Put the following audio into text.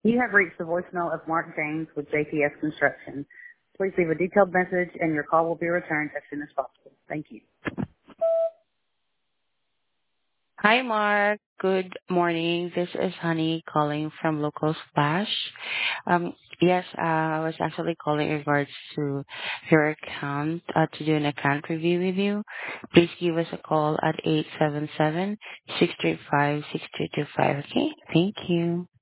You have reached the voicemail of Mark James with JPS Construction. Please leave a detailed message and your call will be returned as soon as possible. Thank you. Hi, Mark. Good morning. This is Honey calling from Local Splash. Yes, I was actually calling in regards to your account to do an account review with you. Please give us a call at 877-635-6225. Okay? Thank you.